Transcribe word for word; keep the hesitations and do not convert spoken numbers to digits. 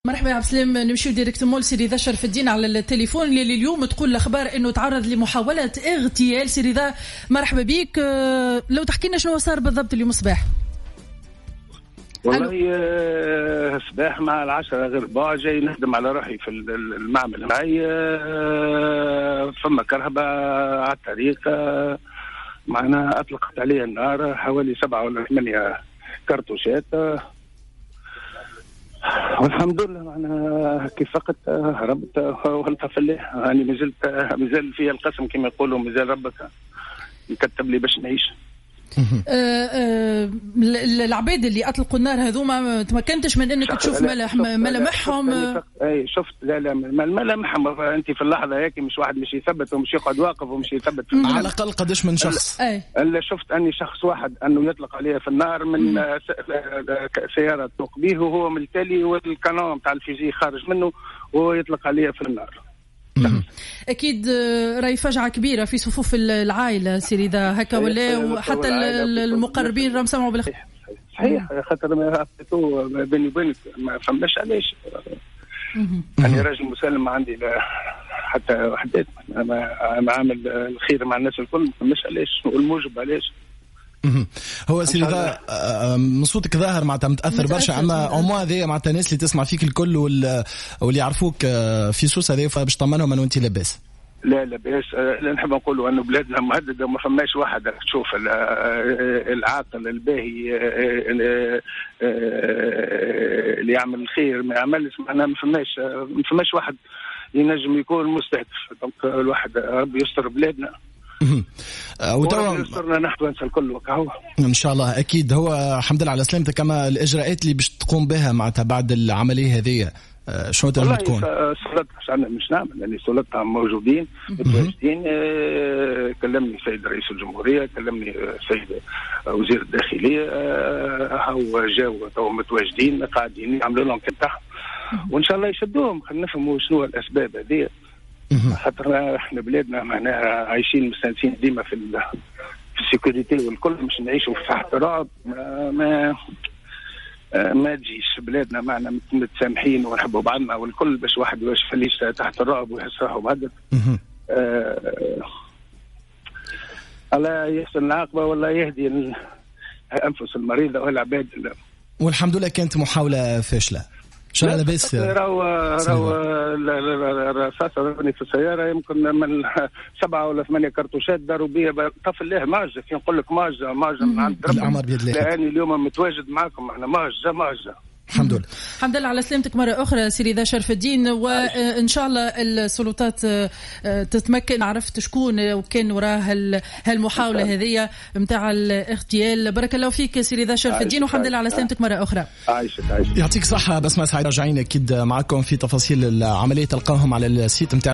مرحبا يا عبد السلام. نمشيو ديريكتومون لسيدي ذا شرف الدين على التليفون اللي اليوم تقول الاخبار انه تعرض لمحاوله اغتيال. سيدي ذا مرحبا بك، لو تحكي لنا شنو صار بالضبط اليوم صباح؟ والله صباح مع العشرة غير ربع جاي نخدم على روحي في المعمل معي، فما كهرباء على الطريق، معنا أطلقت عليه النار حوالي سبعة ولا ثمانية كرتوشات، والحمد لله معنا كيف فقط هربت والطف لله. يعني مازلت مازال في القسم كما يقولوا، مازال ربك يكتب لي باش نعيش. العباد اللي اطلقوا النار هذوما ما تمكنتش من انك تشوف ملامح ملامحهم؟ اي شفت، لا لا ملامحهم انت في اللحظه هيك، مش واحد مش يثبت ومش يقعد واقف ومش يثبت في على الاقل قداش من شخص؟ الا شفت اني شخص واحد انه يطلق عليه في النار من سياره تسوق به وهو من التالي والكانون تاع الفيزي خارج منه ويطلق عليه في النار. أكيد راي فجعة كبيرة في صفوف العائلة سيري ذا هكا، ولا وحتى المقربين راهم سمعوا بالخير. صحيح، خاطر ما حطيتوه بيني وبينك ما فهمناش علاش. أنا راجل مسالم، ما عندي لا حتى وحدات، أنا عامل الخير مع الناس الكل، ما فهمناش علاش والموجب علاش. هو سيدي ذا من صوتك ظاهر معناتها متاثر برشا، اما عموما هذه معناتها الناس اللي تسمع فيك الكل واللي يعرفوك في سوس هذه فباش تطمنهم انه انت لاباس. لا لاباس، لا نحب نقولوا انه بلادنا مهدده وما فماش واحد تشوف العاقل الباهي اللي يعمل الخير ما يعملش، معناها ما فماش ما فماش واحد ينجم يكون مستهدف. دونك الواحد ربي يستر بلادنا وتوا يسترنا نحن ونسى الكل وكهو ان شاء الله. اكيد هو الحمد لله على سلامتك. كما الاجراءات اللي باش تقوم بها معناتها بعد العمليه هذه شنو تنجم تكون؟ سلطة مش نعمل يعني سلطة موجودين متواجدين. آه كلمني السيد رئيس الجمهورية، كلمني السيد وزير الداخلية، هاو جاوا تو متواجدين قاعدين يعملوا لهم كتاح، وان شاء الله يشدوهم. خلينا نفهموا شنو الاسباب هذه، خاطر احنا بلادنا معناها عايشين مستانسين ديما في في السيكوريتي والكل، مش نعيشوا في تحت رعب. ما ما, ما تجيش بلادنا معنا متسامحين ونحبوا بعضنا والكل، باش واحد واش فليش تحت الرعب ويحس روحه مهدد. آه الله يحسن العاقبه والله يهدي انفس المريضه والعباد. والحمد لله كانت محاوله فاشله. شو هذا بس راهو راهو الرصاصة راني في السيارة يمكن من سبعة ولا ثمانية كرتوشات داروا بيا طفل له معجزة. كي نقول لك معجزة معجزة من عند ربي. الأمر بيد الله. لأني اليوم متواجد معكم، احنا معجزة معجزة. الحمد لله. الحمد لله على سلامتك مرة أخرى سيدي ذا شرف الدين، وإن شاء الله السلطات تتمكن. عرفت شكون وكان وراها هالمحاولة هذه متاع الاغتيال. بارك الله فيك سيدي ذا شرف الدين، والحمد لله على سلامتك مرة أخرى. عايشة عايشة. يعطيك صحة. بس ما سعيد راجعين أكيد معكم في تفاصيل العملية، تلقاهم على السيت متاع